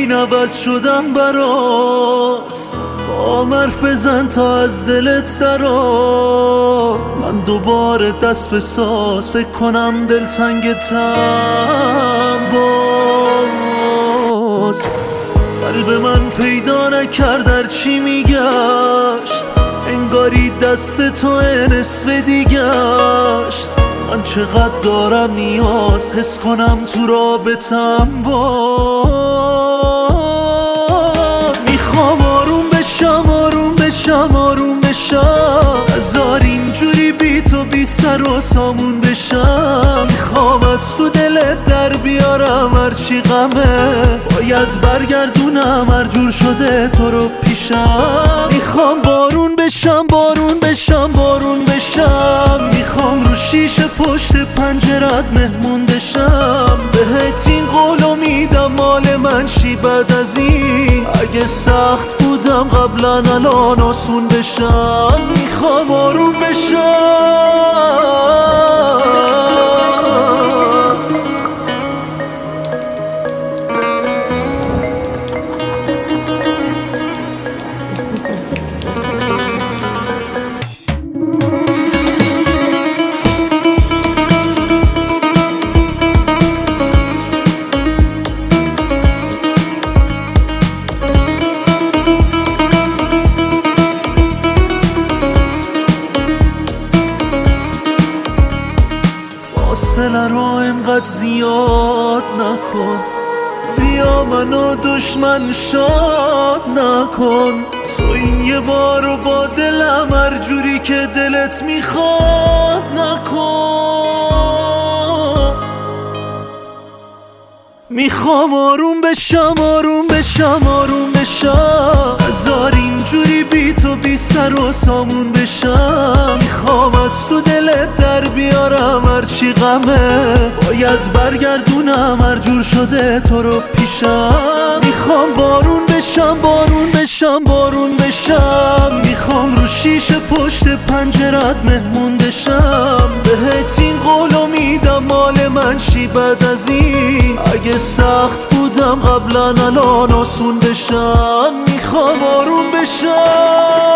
این عوض شدم برات، با حرف بزن تا از دلت درآ. من دوباره دست به ساز، فکر کنم دلتنگتم باز. قلب من پیدا نکرد هر چی میگشت، انگاری دست تو نصف دیگشت. من چقدر دارم نیاز حس کنم تو رابطم باز. میخوام آروم بشم آروم بشم آروم بشم، هزار اینجوری بی تو بی سر و سامون بشم. میخوام از تو دلت در بیارم هرچی غمه، باید برگردونم هر جور شده تو رو پیشم. میخوام بارون بشم بارون بشم بارون بشم، میخوام رو شیشه پشت پنجرت مهمون بشم. بهت این قولو میدم مال من شی بعد از این، اگه سخت بودم قبلا الان آسون بشم. میخوام آروم بشم. فاصله رو اینقدر زیاد نکن، بیا منو دشمن شاد نکن. تو این یه بارو با دلم هر جوری که دلت میخواد نکن. میخوام آروم بشم آروم بشم آروم بشم، هزار اینجوری بی تو بی سر و سامون بشم. میخوام از تو دلت در بیارم هرچی غمه، باید برگردونم هر جور شده تو رو پیشم. میخوام بارون بشم بارون بشم بارون بشم، میخوام رو شیشه پشت پنجرت مهمون بشم. بهت این قولو میدم مال من شی بعد از این، اگه سخت بودم قبلا الان آسون بشم. میخوام آروم بشم.